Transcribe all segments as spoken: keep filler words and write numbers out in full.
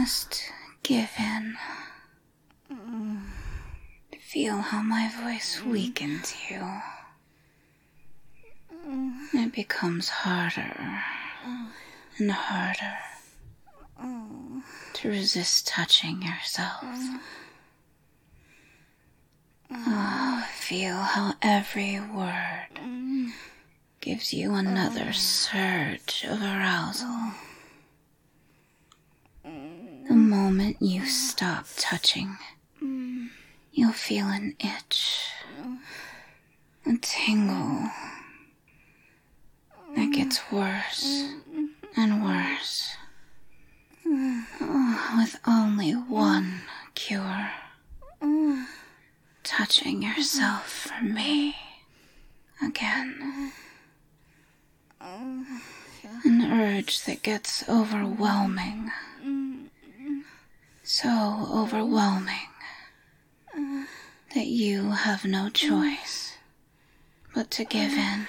Just give in. Feel how my voice weakens you. It becomes harder and harder to resist touching yourself. Oh, feel how every word gives you another surge of arousal. The moment you stop touching, you'll feel an itch, a tingle that gets worse and worse, oh, with only one cure: touching yourself for me again. An urge that gets overwhelming, so overwhelming that you have no choice but to give in.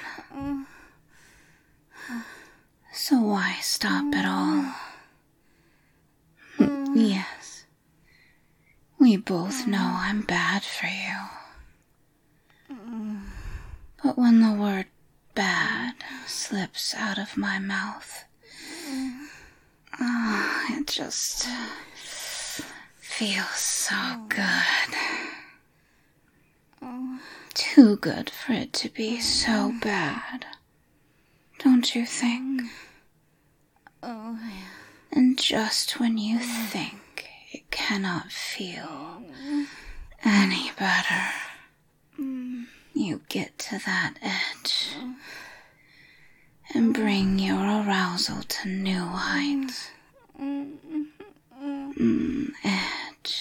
So why stop at all? Yes, we both know I'm bad for you. But when the word bad slips out of my mouth, oh, it just feels so good. Too good for it to be so bad, don't you think? Oh, And just when you think it cannot feel any better, you get to that edge and bring your arousal to new heights. Mm, edge.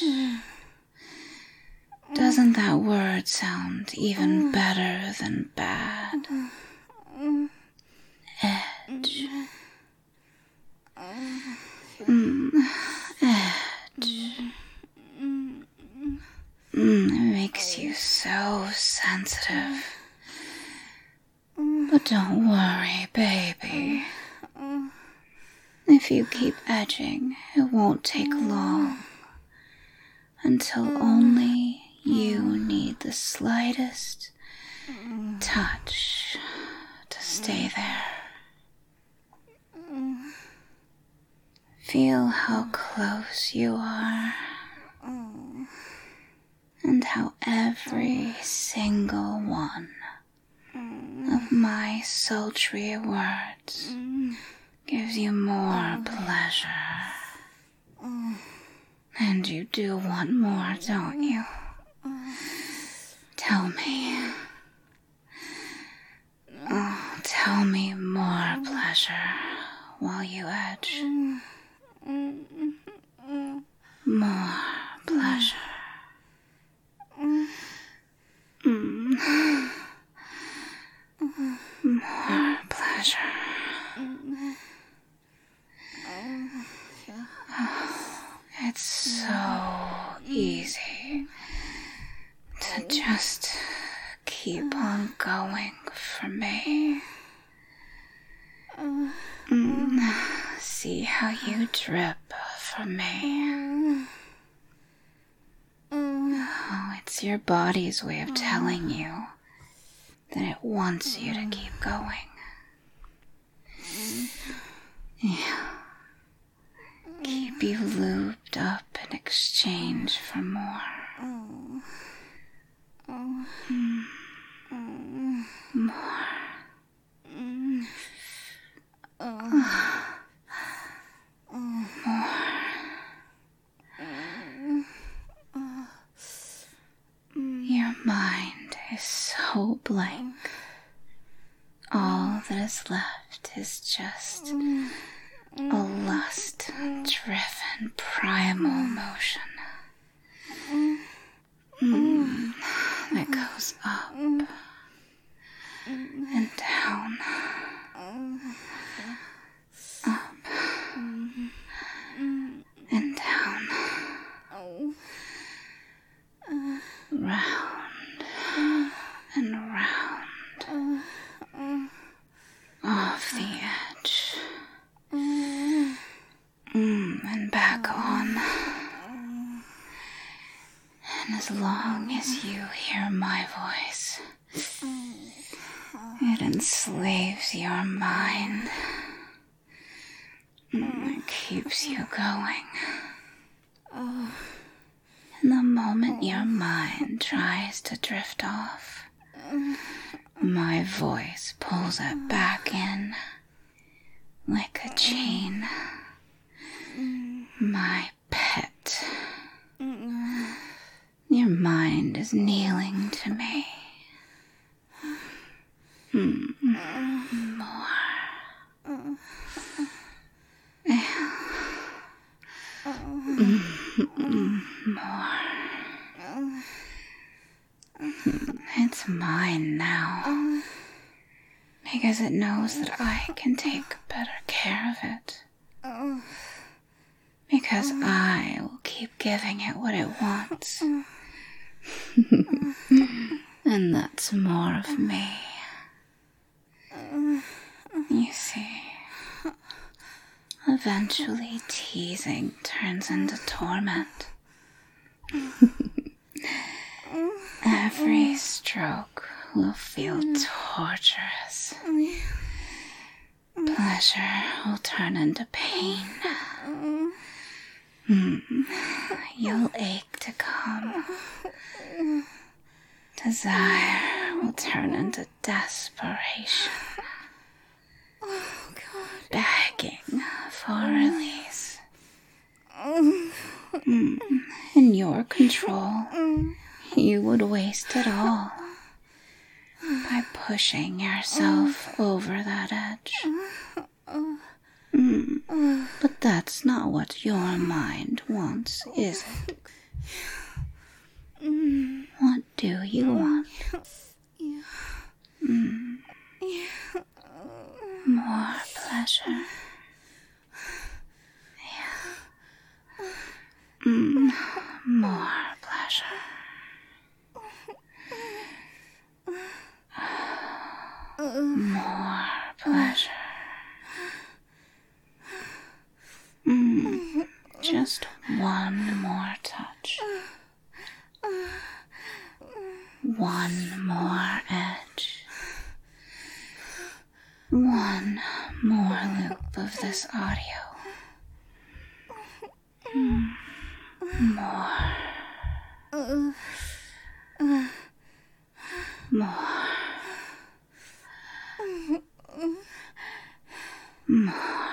Doesn't that word sound even better than bad? Edge. Mm, edge. Mm, it makes you so sensitive. But don't worry, baby. If you keep edging, it won't take long until only you need the slightest touch to stay there. Feel how close you are, and how every single one of my sultry words gives you more pleasure. And you do want more, don't you? Tell me. Oh, tell me more pleasure while you edge. More pleasure. Mm. More pleasure. Oh, it's so easy to just keep on going for me. Mm. See how you drip for me. Oh, it's your body's way of telling you that it wants you to keep going. Yeah. Keep you lubed up in exchange for more. Mm. More. More. Your mind is so blank. All that is left is just a lust-driven primal motion mm, that goes up and down, up and down, round and round, off the edge, mm, and back on. as long as you hear my voice, it enslaves your mind. It keeps you going. And the moment your mind tries to drift off, my voice pulls it back in like a chain. My pet. Your mind is kneeling to me. Mm. More. Mm. More. It's mine now. Because it knows that I can take better care of it. Because I will keep giving it what it wants. And that's more of me. You see, eventually teasing turns into torment. Every stroke will feel torturous. Pleasure will turn into pain. Mm. You'll ache to come. Desire will turn into desperation. Begging for release. Mm. In your control, you would waste it all by pushing yourself over that edge. Mm. But that's not what your mind wants, is it? What do you want? Mm. More pleasure. Yeah. Mm. More pleasure. More pleasure. Mm. Just one more touch. One more edge. One more loop of this audio. Mm. More. More. More.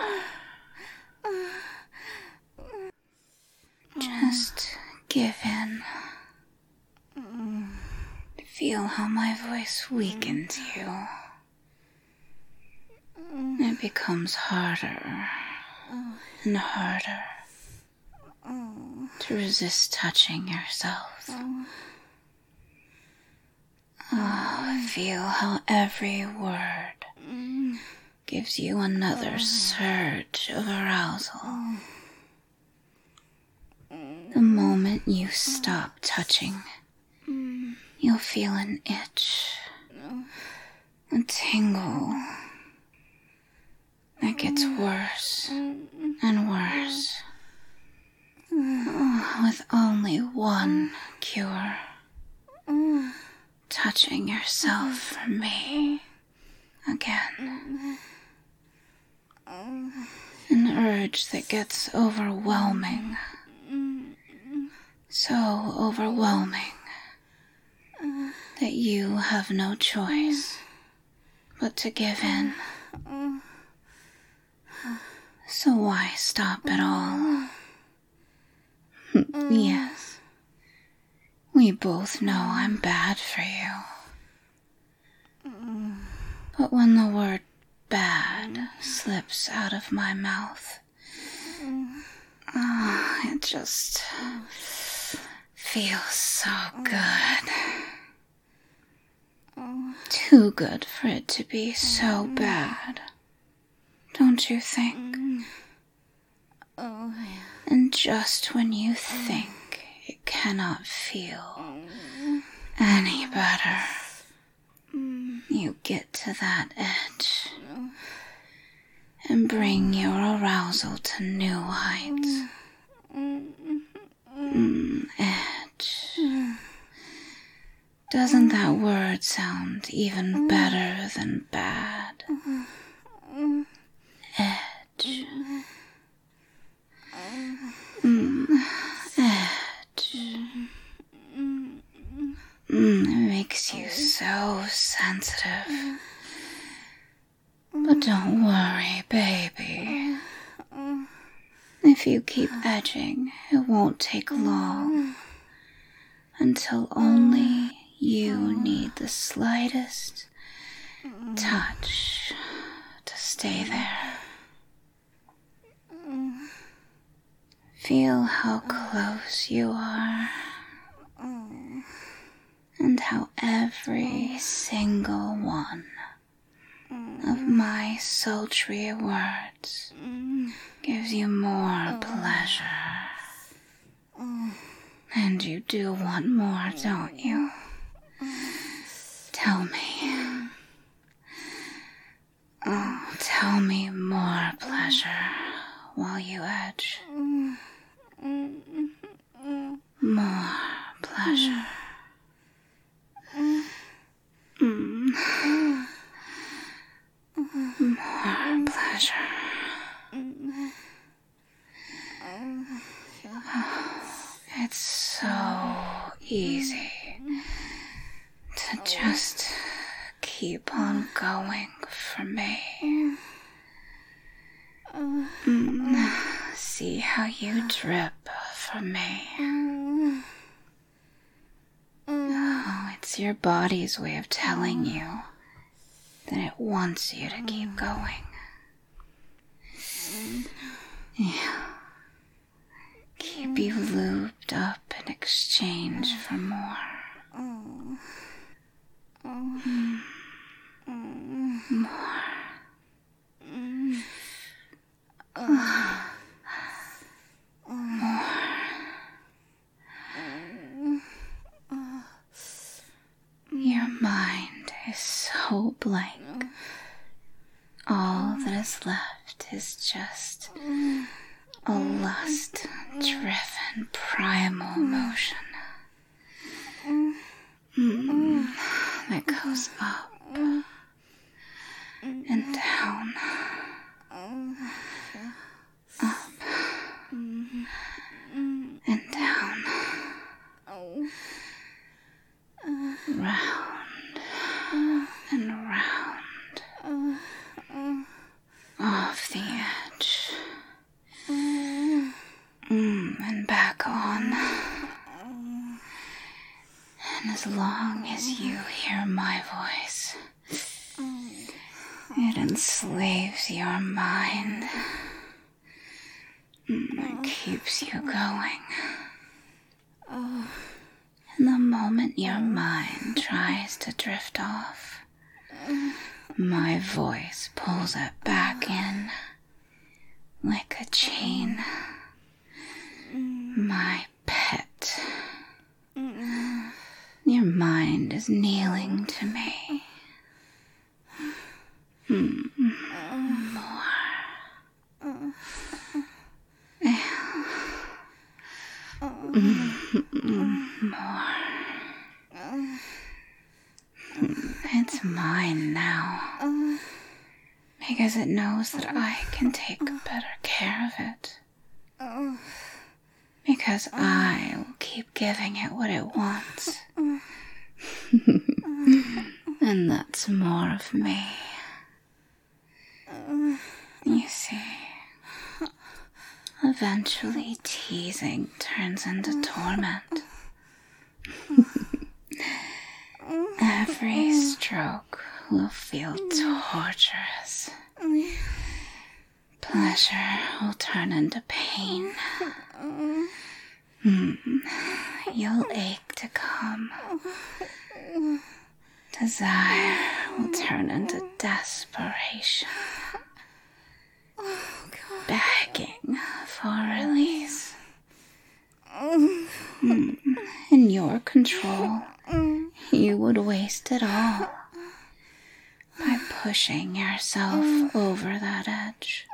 Just give in. Feel how my voice weakens you. It becomes harder and harder to resist touching yourself. Oh, feel how every word gives you another surge of arousal. The moment you stop touching, you'll feel an itch, a tingle that gets worse and worse, oh, with only one cure: touching yourself for me again. An urge that gets overwhelming, so overwhelming that you have no choice but to give in. So why stop at all? Yes, we both know I'm bad for you. But when the word bad slips out of my mouth, oh, it just feels so good. Too good for it to be so bad, don't you think? And just when you think it cannot feel any better, you get to that edge and bring your arousal to new heights. Mm, edge. Doesn't that word sound even better than bad? Edge. Mm, edge. Mm, it makes you so sensitive. But don't worry, baby. If you keep edging, it won't take long. Until only you need the slightest touch to stay there. Feel how close you are, and how every single one of my sultry words gives you more pleasure. And you do want more, don't you? Tell me. Oh, tell me more pleasure while you edge. More pleasure. Mm. More pleasure. It's so easy to just keep on going for me. Mm. See how you drip for me. Oh, it's your body's way of telling you that it wants you to keep going. Yeah. Keep you lubed up in exchange for more. Mm. More. Oh. More. Your mind is so blank. All that is left is just a lust-driven primal motion mm, that goes up and down, up and down, round and round, off the edge. Mm, and back on. And as long as you hear my voice, it enslaves your mind. Mm, it keeps you going. And the moment your mind tries to drift off, my voice pulls it back in like a chain. My pet. Your mind is kneeling to me. Mm. More. More. It's mine now. Because it knows that I can take better care of it. Because I will keep giving it what it wants. And that's more of me. You see, eventually teasing turns into torment. Every stroke will feel torturous. Pleasure will turn into pain. Mm. You'll ache to come. Desire will turn into desperation. Begging for release. Mm. In your control, you would waste it all by pushing yourself over that edge.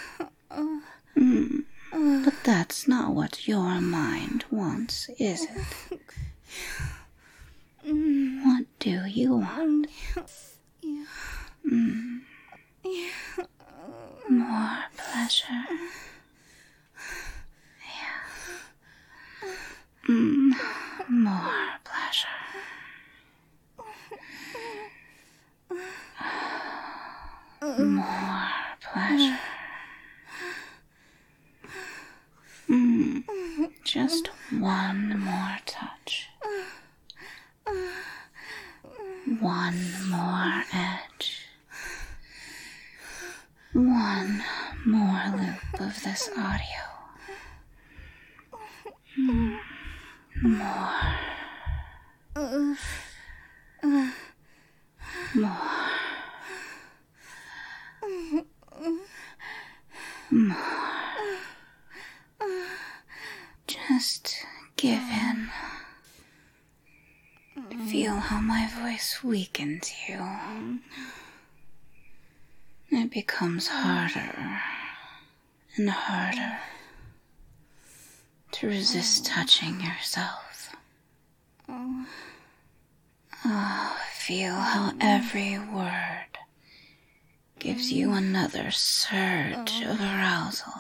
Mm. But that's not what your mind wants, is it? do you want? Yeah. Mm. Yeah. More pleasure. Yeah. Mm. More pleasure. More pleasure. Mm. Just one more touch. One more edge. One more loop of this audio. Mm. More. More. More. Just give in. Feel how my voice weakens you. It becomes harder and harder to resist touching yourself. Oh, feel how every word gives you another surge of arousal.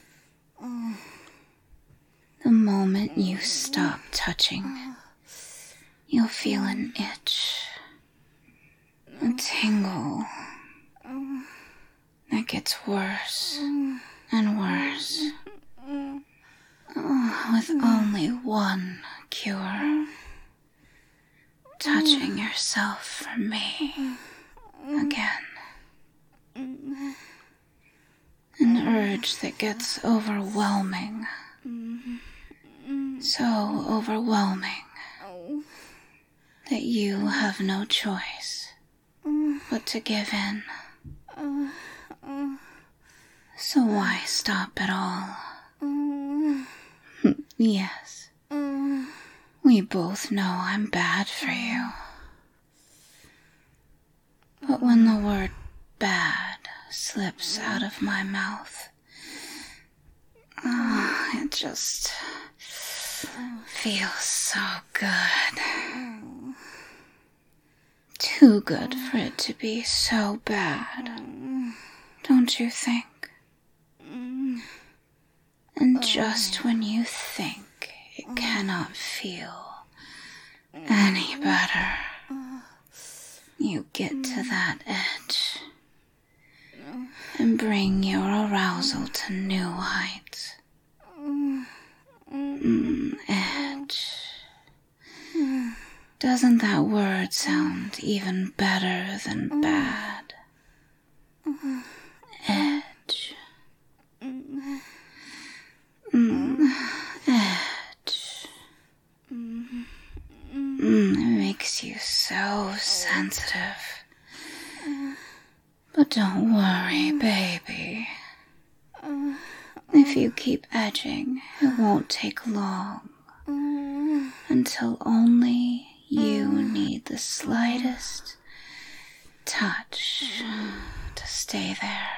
The moment you stop touching, you'll feel an itch, a tingle that gets worse and worse. Oh, with only one cure. Touching yourself for me again. An urge that gets overwhelming. So overwhelming that you have no choice but to give in. So why stop at all? Yes, we both know I'm bad for you. But when the word bad slips out of my mouth, oh, it just feels so good. Too good for it to be so bad, don't you think? And just when you think it cannot feel any better, you get to that edge and bring your arousal to new heights. Mm, edge. Doesn't that word sound even better than bad? Edge. Mm, edge. Mm, it makes you so sensitive. But don't worry, baby. If you keep edging, it won't take long. Until only you need the slightest touch to stay there.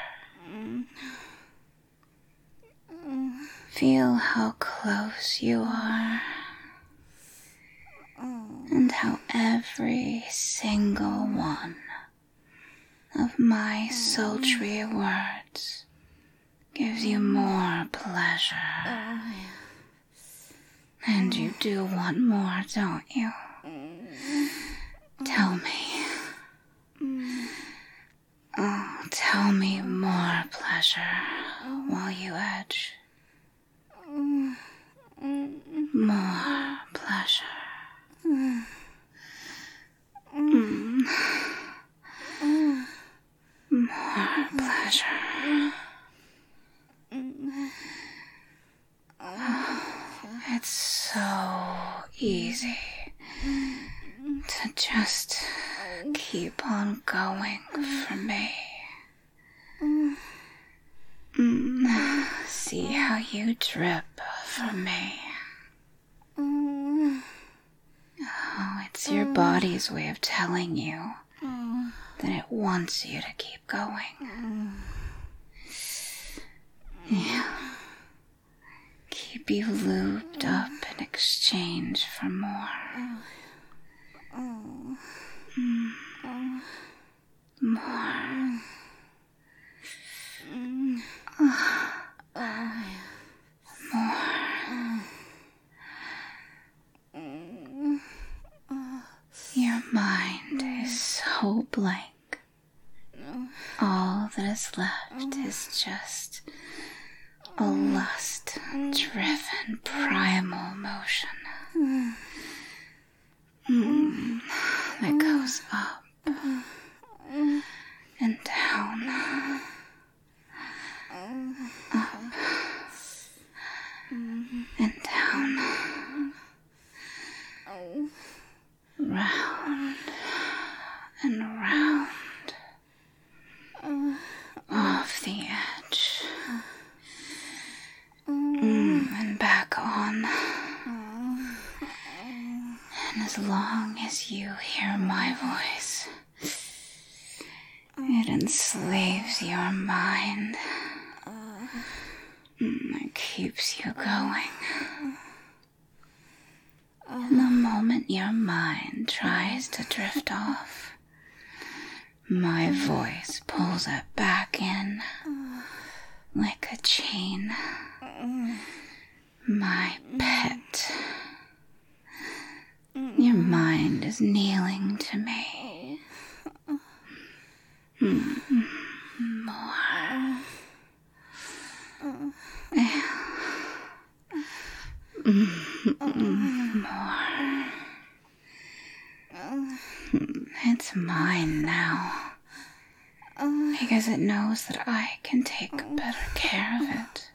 Feel how close you are, and how every single one of my sultry words gives you more pleasure. And you do want more, don't you? Tell me. Oh, tell me more pleasure while you edge. More pleasure. Mm. More pleasure. It's so easy to just keep on going for me. Mm. See how you drip for me. Oh, it's your body's way of telling you that it wants you to keep going. Yeah. Keep you lubed up in exchange for more. More. Your mind is so blank. All that is left is just a lust-driven primal motion mm, that goes up and down, up and down, round and round, off the edge, mm, and back on. And as long as you hear my voice, it enslaves your mind. It keeps you going. And the moment your mind tries to drift off, my voice pulls it back in like a chain. My pet. Your mind is kneeling to me. Mm. More. More. It's mine now. Because it knows that I can take better care of it.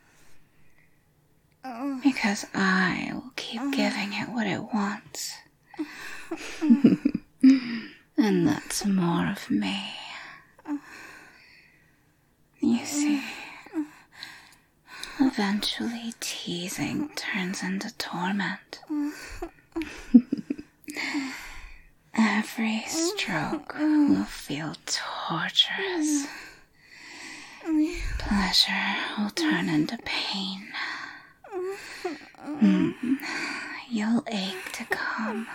Because I will keep giving it what it wants. And that's more of me. You see, eventually teasing turns into torment. Every stroke will feel torturous. Pleasure will turn into pain. Mm. You'll ache to come.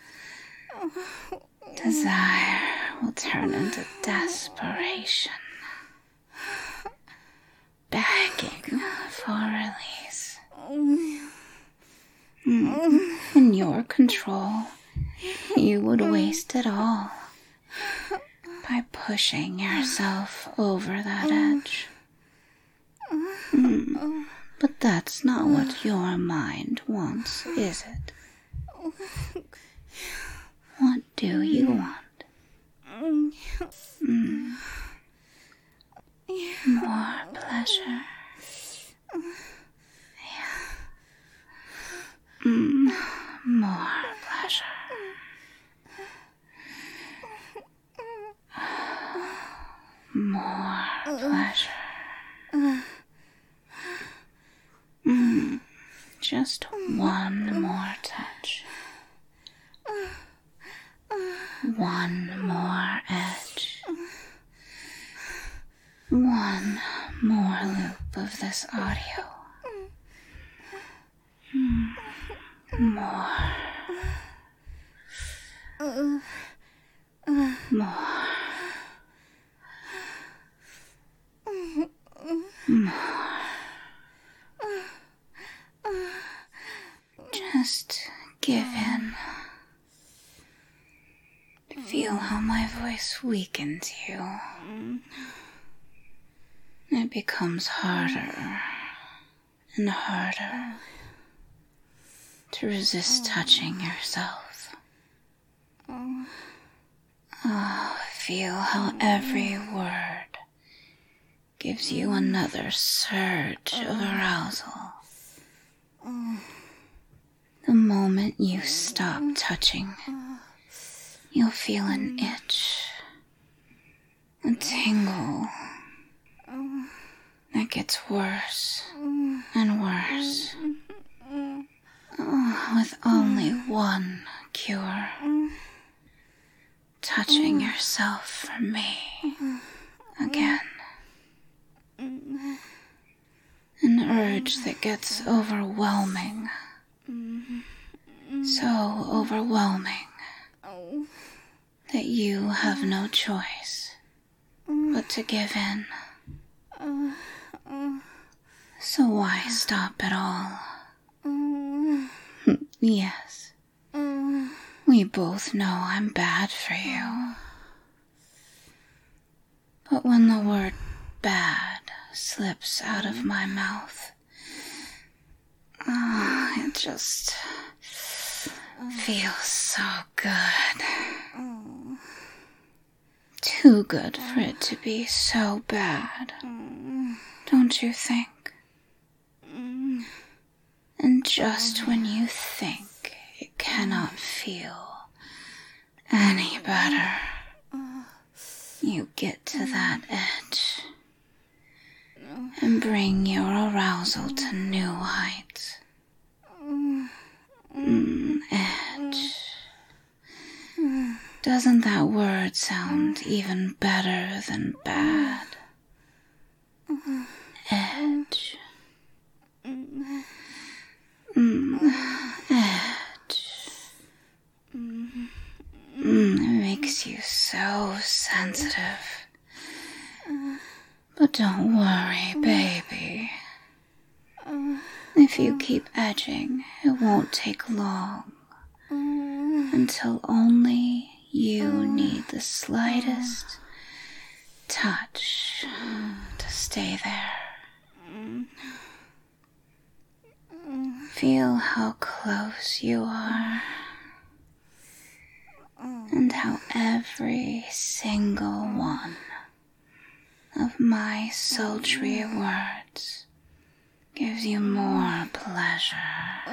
Desire will turn into desperation. Begging for release. Mm. In your control, you would waste it all by pushing yourself over that edge. Mm. But that's not what your mind wants, is it? What do you want? Mm. More pleasure. Yeah. Mm. More pleasure. More pleasure. Mm. Just one more touch. One more edge. One more loop of this audio. Mm. More. More. More. Just give in. Feel how my voice weakens you. It becomes harder and harder to resist touching yourself. Oh, feel how every word gives you another surge of arousal. The moment you stop touching, you'll feel an itch, a tingle that gets worse and worse. Oh, with only one cure. Touching yourself for me again. An urge that gets overwhelming. So overwhelming that you have no choice but to give in. So why stop at all? Yes, we both know I'm bad for you. But when the word bad slips out of my mouth, oh, it just feels so good. Too good for it to be so bad, don't you think? And just when you think it cannot feel any better, you get to that edge and bring your arousal to new heights. Mm, edge. Doesn't that word sound even better than bad? Edge. Mm, edge. Mm, it makes you so sensitive. But don't worry, baby. If you keep edging, it won't take long. Until only you need the slightest touch to stay there. Feel how close you are, and how every single one of my sultry words gives you more pleasure.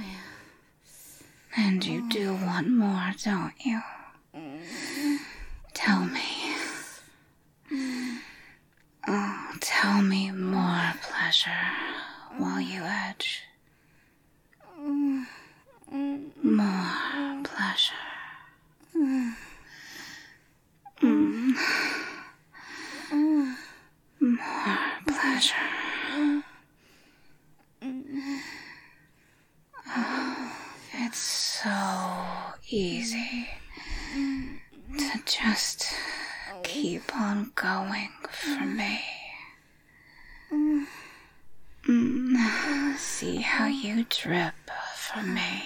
And you do want more, don't you? Tell me. Oh, tell me more pleasure while you edge. More pleasure. Mm. More pleasure. Oh, it's so easy to just keep on going for me. Mm. See how you drip for me.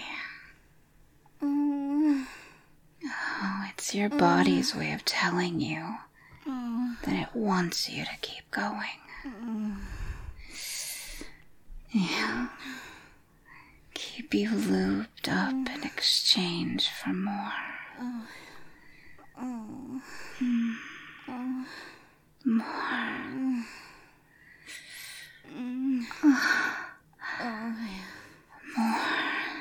Oh, it's your body's way of telling you that it wants you to keep going. Yeah. Keep you lubed up in exchange for more. Mm. More. More.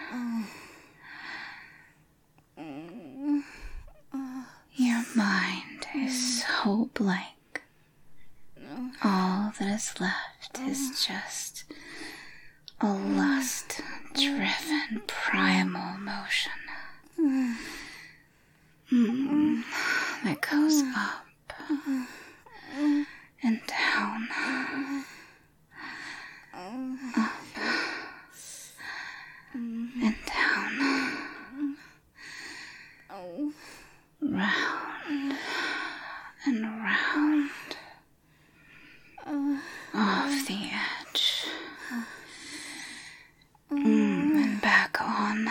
Your mind is so blank. All that is left is just a lust-driven primal motion mm, that goes up and down, up and down, round and round, off the edge, mm, and back on.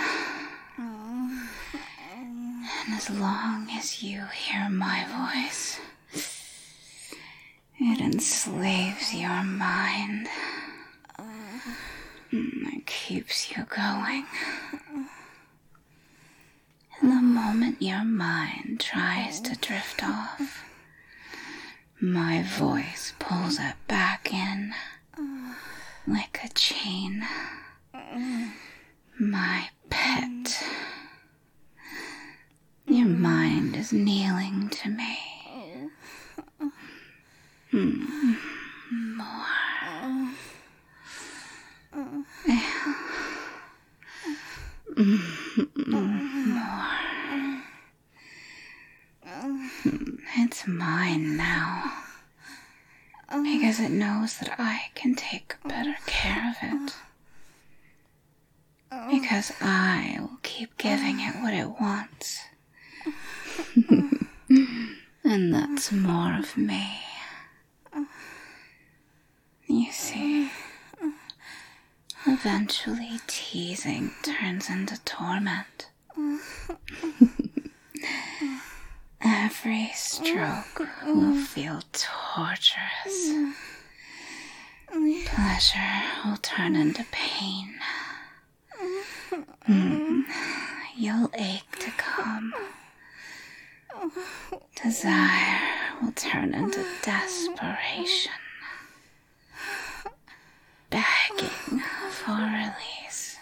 And as long as you hear my voice, it enslaves your mind. It keeps you going. And the moment your mind tries to drift off, my voice pulls it back in like a chain. My pet. Your mind is kneeling to me. Mm. More. More. It's mine now. Because it knows that I can take better care of it. Because I will keep giving it what it wants. And that's more of me. You see, eventually teasing turns into torment. Every stroke will feel torturous. Pleasure will turn into pain. Mm. You'll ache to come. Desire will turn into desperation. Begging for release.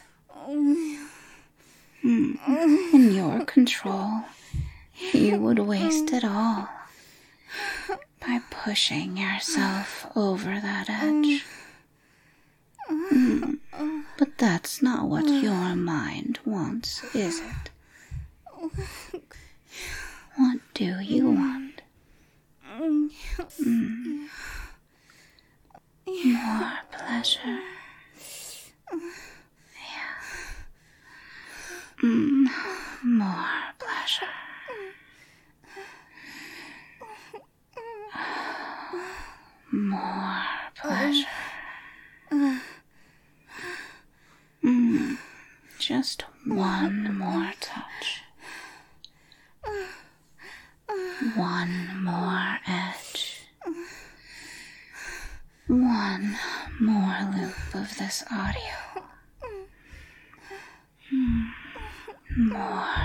Mm. In your control, you would waste it all by pushing yourself over that edge. Mm. But that's not what your mind wants, is it? What do you want? Mm. More pleasure. Yeah. Mm. More pleasure. More pleasure. Mm. Just one more touch. One more edge. One more loop of this audio. Mm. More